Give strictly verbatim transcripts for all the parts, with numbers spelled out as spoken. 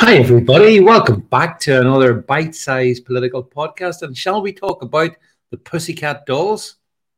Hi, everybody. Welcome back to another bite-sized political podcast. And shall we talk about the Pussycat Dolls?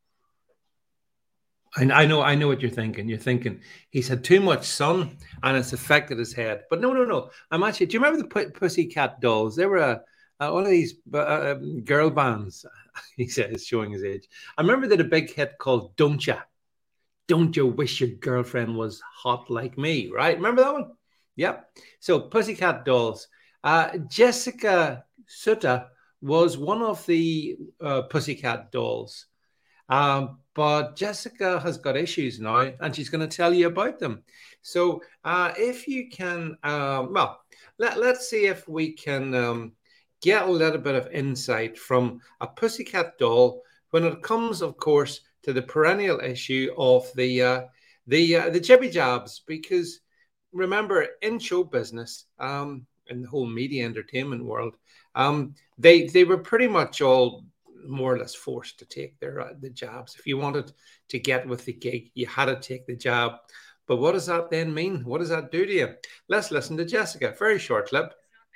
I, I know, I know what you're thinking. You're thinking he's had too much sun and it's affected his head. But no, no, no. I'm actually. Do you remember the P- Pussycat Dolls? They were a, a one of these uh, um, girl bands. He says, showing his age. I remember they had a big hit called "Don't Ya." Don't you wish your girlfriend was hot like me? Right? Remember that one? Yep. So Pussycat Dolls. Uh, Jessica Sutter was one of the uh, Pussycat Dolls. Um, but Jessica has got issues now, and she's going to tell you about them. So uh, if you can, um, well, let, let's see if we can um, get a little bit of insight from a Pussycat Doll when it comes, of course, to the perennial issue of the uh, the uh, the jibby jabs, because remember, in show business, um, in the whole media entertainment world, um, they they were pretty much all more or less forced to take their uh, the jabs. If you wanted to get with the gig, you had to take the jab. But what does that then mean? What does that do to you? Let's listen to Jessica. Very short clip.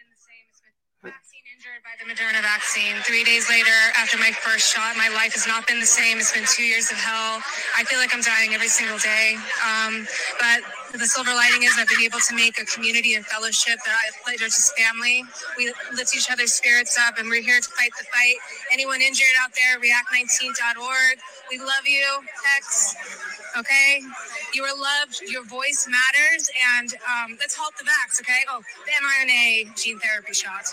Injured by the Moderna vaccine. Three days later, after my first shot, my life has not been the same. It's been two years of hell. I feel like I'm dying every single day. Um, but the silver lining is I've been able to make a community and fellowship that I that are just family. We lift each other's spirits up, and we're here to fight the fight. Anyone injured out there, react nineteen dot org. We love you, X. Okay? You are loved. Your voice matters. And um, let's halt the vax, okay? Oh, the mRNA gene therapy shot.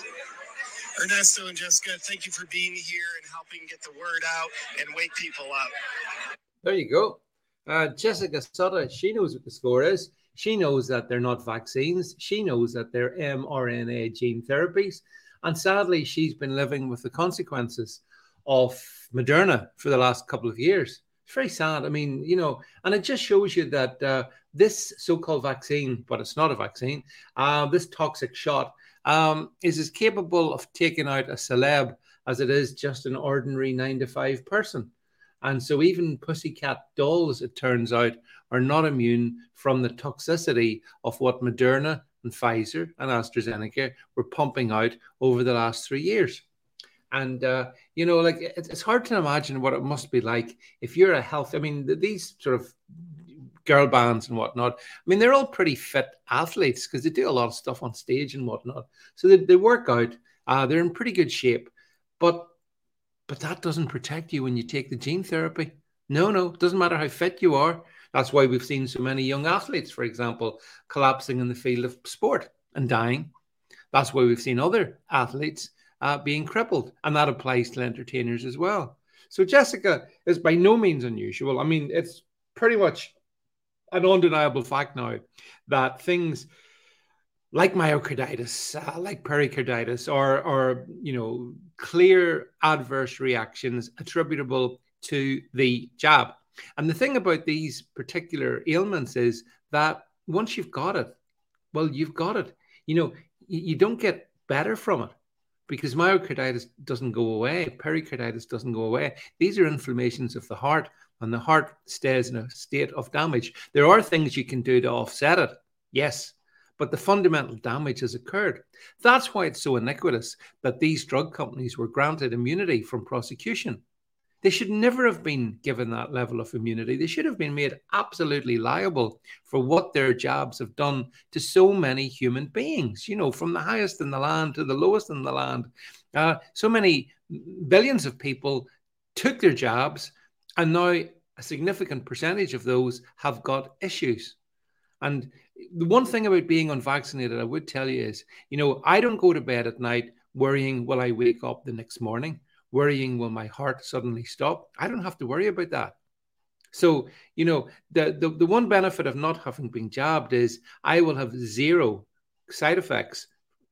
Ernesto and Jessica, thank you for being here and helping get the word out and wake people up. There you go. Uh, Jessica Sutter, she knows what the score is. She knows that they're not vaccines. She knows that they're mRNA gene therapies. And sadly, she's been living with the consequences of Moderna for the last couple of years. It's very sad. I mean, you know, and it just shows you that uh, this so-called vaccine, but it's not a vaccine, uh, this toxic shot, um, is as capable of taking out a celeb as it is just an ordinary nine to five person. And so even Pussycat Dolls, it turns out, are not immune from the toxicity of what Moderna and Pfizer and AstraZeneca were pumping out over the last three years. And, uh, you know, like it's hard to imagine what it must be like if you're a health. I mean, these sort of girl bands and whatnot, I mean, they're all pretty fit athletes because they do a lot of stuff on stage and whatnot. So they, they work out. Uh, they're in pretty good shape. But but that doesn't protect you when you take the gene therapy. No, no, it doesn't matter how fit you are. That's why we've seen so many young athletes, for example, collapsing in the field of sport and dying. That's why we've seen other athletes uh, being crippled. And that applies to entertainers as well. So Jessica is by no means unusual. I mean, it's pretty much an undeniable fact now that things like myocarditis, uh, like pericarditis, or, or, you know, clear adverse reactions attributable to the jab. And the thing about these particular ailments is that once you've got it, well, you've got it. You know, you, you don't get better from it because myocarditis doesn't go away. Pericarditis doesn't go away. These are inflammations of the heart, and the heart stays in a state of damage. There are things you can do to offset it, yes, but the fundamental damage has occurred. That's why it's so iniquitous that these drug companies were granted immunity from prosecution. They should never have been given that level of immunity. They should have been made absolutely liable for what their jabs have done to so many human beings, you know, from the highest in the land to the lowest in the land. Uh, so many billions of people took their jabs, and now a significant percentage of those have got issues. And the one thing about being unvaccinated, I would tell you is, you know, I don't go to bed at night worrying, will I wake up the next morning? Worrying, will my heart suddenly stop? I don't have to worry about that. So, you know, the, the, the one benefit of not having been jabbed is I will have zero side effects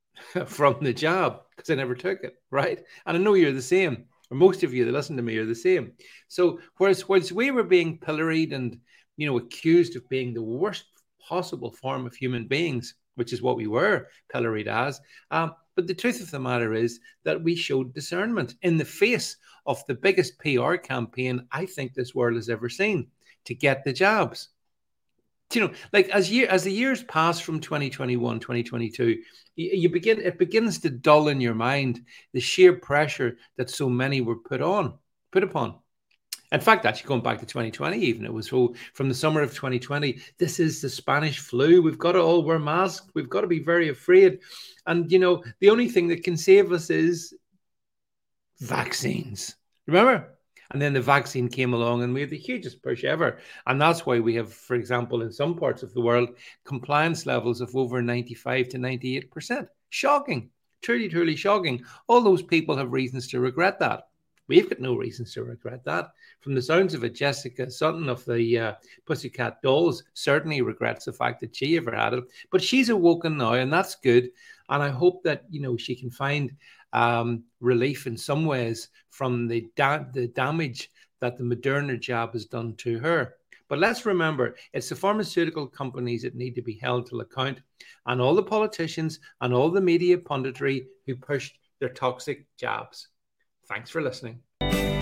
from the jab because I never took it, right? And I know you're the same, or most of you that listen to me are the same. So whereas, whereas we were being pilloried and, you know, accused of being the worst possible form of human beings, which is what we were pilloried as, um, but the truth of the matter is that we showed discernment in the face of the biggest P R campaign I think this world has ever seen to get the jabs. you know, like as year as the years pass from twenty twenty-one, twenty twenty-two, you, you begin it begins to dull in your mind the sheer pressure that so many were put on, put upon. In fact, actually going back to twenty twenty, even it was so from the summer of twenty twenty, this is the Spanish flu. We've got to all wear masks. We've got to be very afraid. And, you know, the only thing that can save us is vaccines. Remember? And then the vaccine came along and we had the hugest push ever. And that's why we have, for example, in some parts of the world, compliance levels of over ninety-five to ninety-eight percent. Shocking. Truly, truly shocking. All those people have reasons to regret that. We've got no reasons to regret that. From the sounds of it, Jessica Sutton of the uh, Pussycat Dolls certainly regrets the fact that she ever had it. But she's awoken now, and that's good. And I hope that, you know, she can find um, relief in some ways from the, da- the damage that the Moderna jab has done to her. But let's remember, it's the pharmaceutical companies that need to be held to account, and all the politicians and all the media punditry who pushed their toxic jabs. Thanks for listening.